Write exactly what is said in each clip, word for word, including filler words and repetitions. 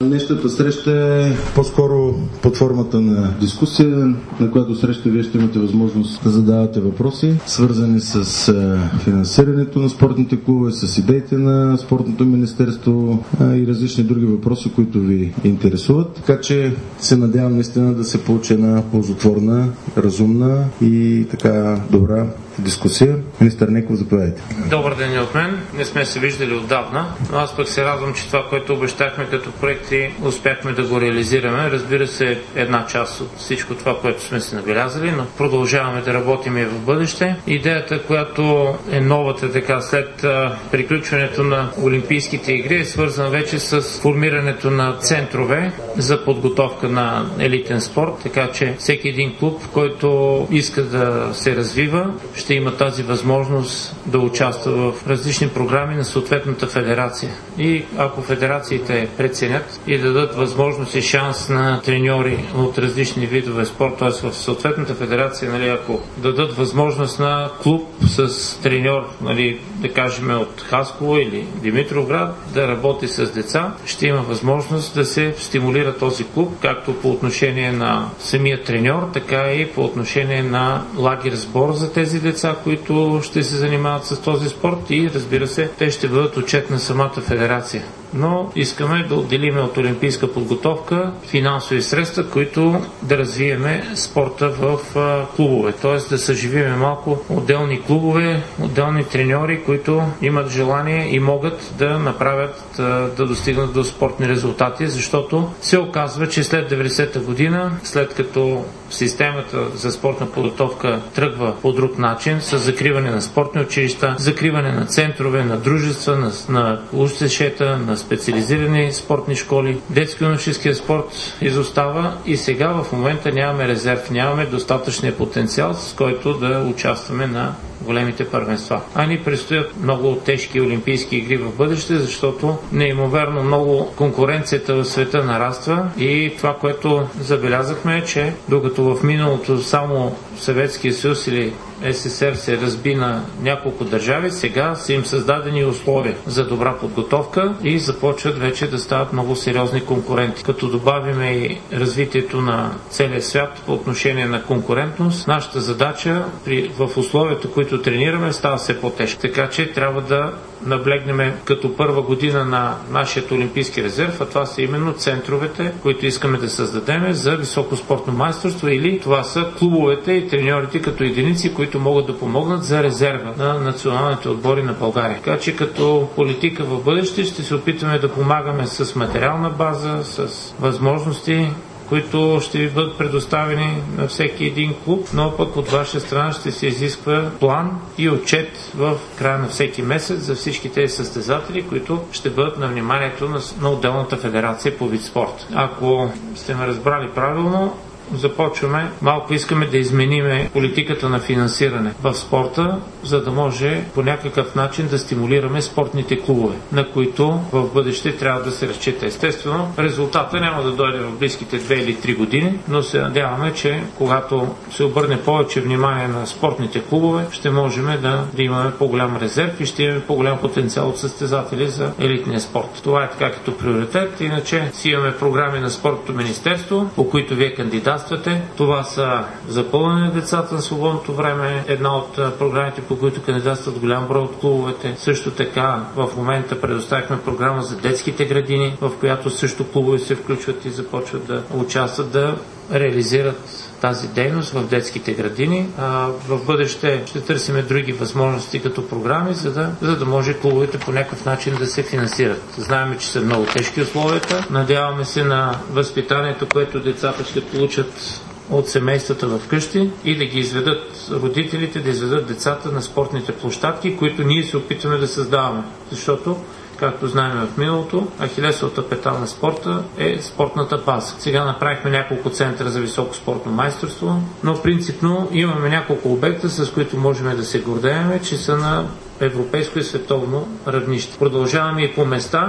Днешната среща е по-скоро под формата на дискусия, на която среща вие ще имате възможност да задавате въпроси, свързани с финансирането на спортните клубове, с идеите на спортното министерство и различни други въпроси, които ви интересуват. Така че се надявам наистина да се получи една ползотворна, разумна и така добра дискусия. Министър Нейков, заповядайте. Добър ден и от мен. Не сме се виждали отдавна, но аз пък се радвам, че това, което обещахме като проекти, успяхме да го реализираме. Разбира се, една част от всичко това, което сме си набелязали, но продължаваме да работим и в бъдеще. Идеята, която е новата така след а, приключването на Олимпийските игри, е свързана вече с формирането на центрове за подготовка на елитен спорт, така че всеки един клуб, който иска да се развива, ще има тази възможност да участва в различни програми на съответната федерация. И ако федерациите преценят и дадат възможност и шанс на треньори от различни видове спорт, т.е. в съответната федерация, нали, ако дадат възможност на клуб с треньор, нали, да кажем от Хасково или Димитровград, да работи с деца, ще има възможност да се стимулира този клуб, както по отношение на самия треньор, така и по отношение на лагер сбор за тези деца, които ще се занимават с този спорт и, разбира се, те ще бъдат отчет на самата федерация. Но искаме да отделиме от олимпийска подготовка финансови средства, които да развиеме спорта в клубове. Т.е. да съживиме малко отделни клубове, отделни треньори, които имат желание и могат да направят, да достигнат до спортни резултати, защото се оказва, че след деветдесета година, след като системата за спортна подготовка тръгва по друг начин, с закриване на спортни училища, закриване на центрове, на дружества, на, на училищата, на специализирани спортни школи, детско-юношеския спорт изостава и сега в момента нямаме резерв, нямаме достатъчния потенциал, с който да участваме на големите първенства. А ни предстоят много тежки олимпийски игри в бъдеще, защото неимоверно много конкуренцията в света нараства и това, което забелязахме е, че докато в миналото само Съветския съюз или Ес Ес Ер се разби на няколко държави, сега са им създадени условия за добра подготовка и започват вече да стават много сериозни конкуренти. Като добавиме и развитието на целия свят по отношение на конкурентност, нашата задача при, в условията, които тренираме, става все по-тежка. Така че трябва да наблегнем като първа година на нашия олимпийски резерв, а това са именно центровете, които искаме да създадем за високо спортно майсторство, или това са клубовете и треньорите като единици, които могат да помогнат за резерва на националните отбори на България. Така че като политика в бъдеще ще се опитаме да помагаме с материална база, с възможности, които ще ви бъдат предоставени на всеки един клуб, но пък от ваша страна ще се изисква план и отчет в края на всеки месец за всички тези състезатели, които ще бъдат на вниманието на, на отделната федерация по вид спорт. Ако сте ме разбрали правилно, започваме, малко искаме да измениме политиката на финансиране в спорта, за да може по някакъв начин да стимулираме спортните клубове, на които в бъдеще трябва да се разчита. Естествено, резултата няма да дойде в близките две или три години, но се надяваме, че когато се обърне повече внимание на спортните клубове, ще можем да, да имаме по-голям резерв и ще имаме по-голям потенциал от състезатели за елитния спорт. Това е така като приоритет. Иначе си имаме програми на Спортното министерство, по които вие кандидат. Това са запълване на децата на свободното време, една от програмите, по които кандидатстват голям брой от клубовете. Също така в момента предоставихме програма за детските градини, в която също клубове се включват и започват да участват, да реализират тази дейност в детските градини. А в бъдеще ще търсиме други възможности като програми, за да, за да може клубовете по някакъв начин да се финансират. Знаем, че са много тежки условията. Надяваме се на възпитанието, което децата ще получат от семействата в къщи и да ги изведат родителите, да изведат децата на спортните площадки, които ние се опитваме да създаваме. Защото както знаем в миналото, ахилесовата пета на спорта е спортната база. Сега направихме няколко центъра за високо спортно майсторство, но принципно имаме няколко обекта, с които можем да се гордеем, че са на европейско и световно равнище. Продължаваме и по места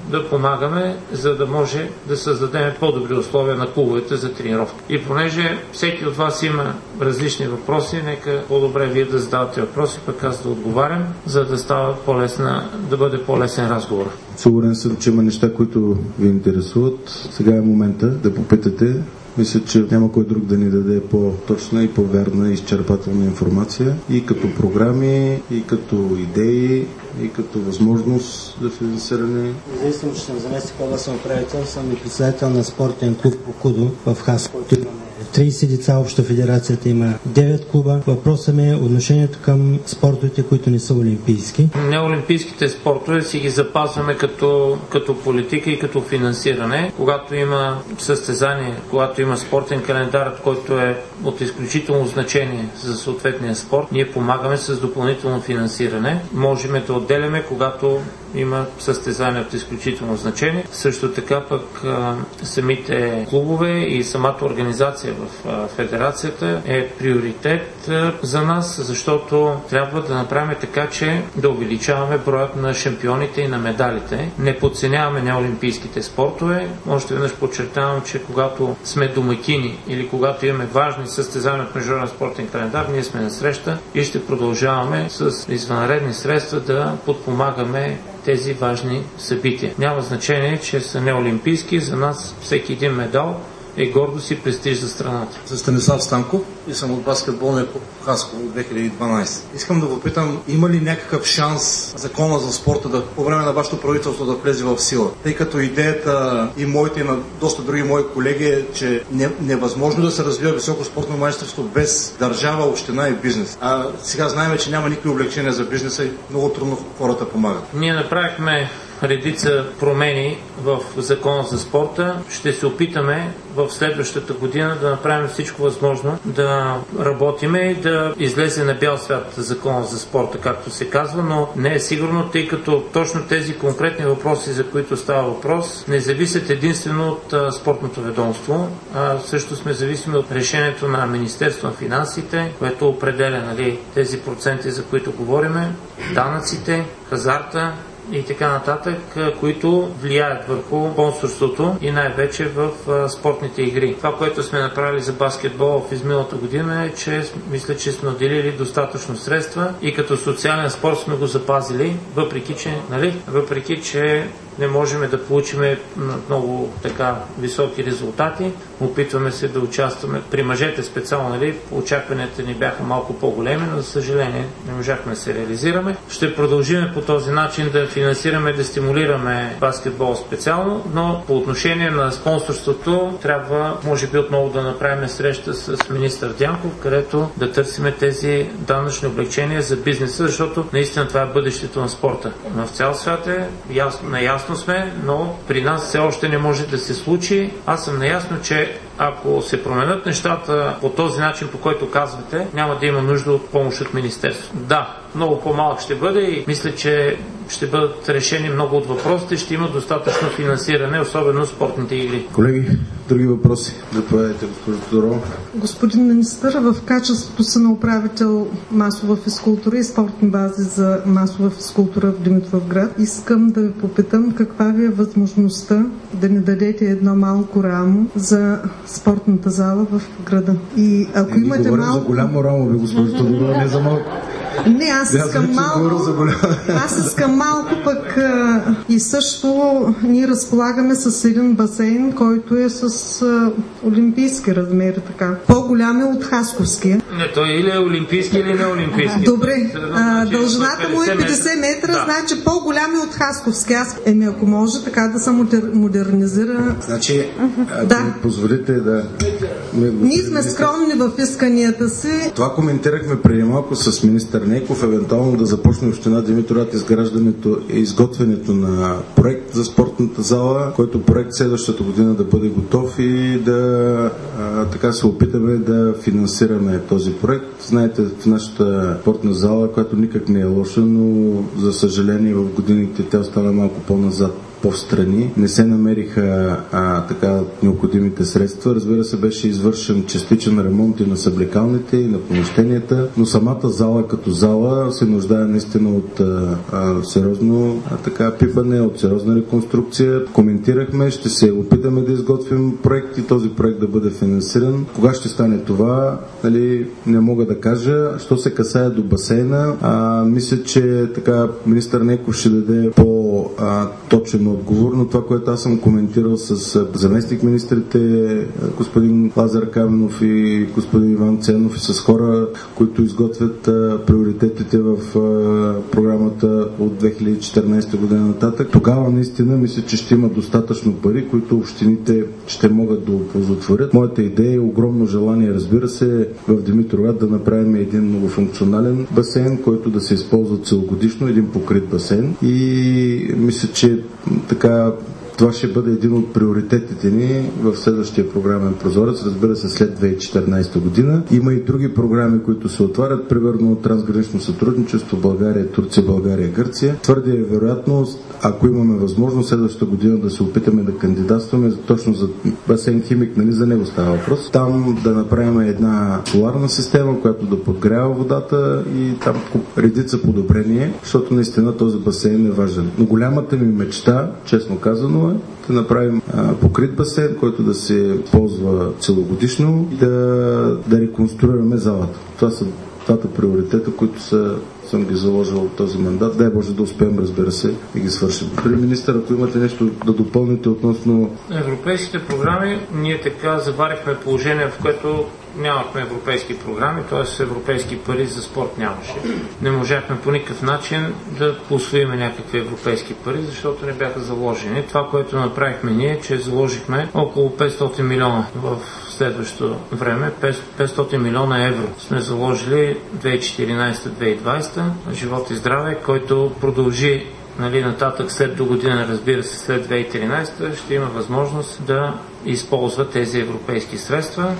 да помагаме, за да може да създадем по-добри условия на клубовете за тренировка. И понеже всеки от вас има различни въпроси, нека по-добре вие да задавате въпроси, пък аз да отговарям, за да става по-лесна, да бъде по-лесен разговор. Сигурен съм, че има неща, които ви интересуват. Сега е момента да попитате. Мисля, че няма кой друг да ни даде по-точна и по-верна и изчерпателна информация и като програми, и като идеи, и като възможност за финансиране. Независимо, че съм заместник областен управител, съм и председател на спортен клуб Окудо в Хасково. трийсет деца, общо федерацията има девет клуба. Въпросът ми е отношението към спортовете, които не са олимпийски. Неолимпийските спортове си ги запазваме като, като политика и като финансиране. Когато има състезание, когато има спортен календар, който е от изключително значение за съответния спорт, ние помагаме с допълнително финансиране. Можем да отделяме, когато има състезания от изключително значение. Също така пък а, самите клубове и самата организация в а, федерацията е приоритет а, за нас, защото трябва да направим така, че да увеличаваме броят на шампионите и на медалите. Не подценяваме неолимпийските спортове. Още веднъж подчертавам, че когато сме домакини или когато имаме важни състезания от международен спортен календар, ние сме на среща и ще продължаваме с извънредни средства да подпомагаме тези важни събития. Няма значение, че са неолимпийски. За нас всеки един медал е гордост и престиж за страната. За Станислав Станков и съм от баскетболния клуб Хасково две хиляди и дванадесета. Искам да го питам, има ли някакъв шанс закона за спорта да по време на вашето правителство да влезе в сила? Тъй като идеята и моите и на доста други мои колеги е, че не, невъзможно да се развива високо спортно майсторство без държава, община и бизнес. А сега знаем, че няма никакви облегчения за бизнеса и много трудно хората помагат. Ние направихме редица промени в закона за спорта. Ще се опитаме в следващата година да направим всичко възможно да работиме и да излезе на бял свят закона за спорта, както се казва, но не е сигурно, тъй като точно тези конкретни въпроси, за които става въпрос, не зависят единствено от а, спортното ведомство, а също сме зависими от решението на Министерство на финансите, което определя, нали, тези проценти, за които говориме, данъците, хазарта и така нататък, които влияят върху спонсорството и най-вече в спортните игри. Това, което сме направили за баскетбол в изминалата година е, че мисля, че сме отделили достатъчно средства и като социален спорт сме го запазили, въпреки че, нали, въпреки че не можем да получим много така високи резултати. Опитваме се да участваме. При мъжете специално, нали, очакванията ни бяха малко по-големи, но за съжаление не можахме да се реализираме. Ще продължим по този начин да финансираме, да стимулираме баскетбол специално, но по отношение на спонсорството трябва, може би, отново да направим среща с министър Дянков, където да търсиме тези данъчни облекчения за бизнеса, защото наистина това е бъдещето на спорта. Но в цял свят е ясно, наясно сме, но при нас все още не може да се случи. Аз съм наясно, че ако се променят нещата по този начин, по който казвате, няма да има нужда от помощ от министерството. Да, много по-малък ще бъде и мисля, че ще бъдат решени много от въпросите, ще има достатъчно финансиране, особено спортните игри. Колеги, други въпроси? Заповядайте, госпожо Тодорова. Господин министър, в качеството си на управител масова физкултура и спортни бази за масова физкултура в Димитровград, искам да ви попитам каква ви е възможността да ни дадете едно малко рамо за спортната зала в града. И ако не, имате малко... за голямо рамо, бе, госпожо Тодорова, не за малко. Не, аз искам малко, аз искам малко пък а, и също ние разполагаме с един басейн, който е с а, олимпийски размери, така. По-голям е от Хасковския. Не, той или е олимпийски, или не е олимпийски. Добре, а, дължината му е петдесет метра, да. Значи по-голям е от Хасковския. Аз, еми, ако може така да се модернизира... Значи, ако да. ми позволите да... Ние сме скромни в исканията си. Това коментирахме преди малко с министър Нейков, евентуално да започне община Димитровград изграждането и изготвянето на проект за спортната зала, който проект следващата година да бъде готов и да а, така се опитаме да финансираме този проект. Знаете, в нашата спортна зала, която никак не е лоша, но за съжаление в годините тя остана малко по-назад по-встрани. Не се намериха а, така необходимите средства. Разбира се, беше извършен частичен ремонт и на съблекалните, и на помещенията, но самата зала като зала се нуждае наистина от а, а, сериозно а, така пипане, от сериозна реконструкция. Коментирахме, ще се опитаме да изготвим проект и този проект да бъде финансиран. Кога ще стане това, нали, не мога да кажа. Що се касае до басейна, а, мисля, че така министър Нейков ще даде по-точен отговор, но това, което аз съм коментирал с заместник министрите, господин Лазар Каменов и господин Иван Ценов и с хора, които изготвят а, приоритетите в а, програмата от две хиляди и четиринадесета година нататък, тогава наистина мисля, че ще има достатъчно пари, които общините ще могат да оползотворят. Моята идея е огромно желание, разбира се, в Димитровград да направим един многофункционален басейн, който да се използва целогодишно, един покрит басейн, и мисля, че така това ще бъде един от приоритетите ни в следващия програмен прозорец, разбира се, след две хиляди и четиринадесета година. Има и други програми, които се отварят, примерно трансгранично сътрудничество България, Турция, България, Гърция. Твърде е вероятно, ако имаме възможност следващата година да се опитаме да кандидатстваме точно за басейн Химик, нали, за него става въпрос. Там да направим една соларна система, която да подгрява водата, и там редица подобрение, защото наистина този басейн е важен. Но голямата ми мечта, честно казано, е да направим а, покрит басейн, който да се ползва целогодишно и да, да реконструираме залата. Това са двата приоритета, които са, съм ги заложил от този мандат. Дай Боже да успеем, разбира се, да ги свършим. При министър, ако имате нещо да допълните относно европейските програми, ние така заварихме положение, в което нямахме европейски програми, т.е. европейски пари за спорт нямаше. Не можахме по никакъв начин да усвоим някакви европейски пари, защото не бяха заложени. Това, което направихме ние, че заложихме около петстотин милиона в следващото време, петстотин милиона евро сме заложили две хиляди и четиринадесета - две хиляди и двадесета, живот и здраве, който продължи, нали, нататък след до година, разбира се, след две хиляди и тринадесета ще има възможност да използва тези европейски средства.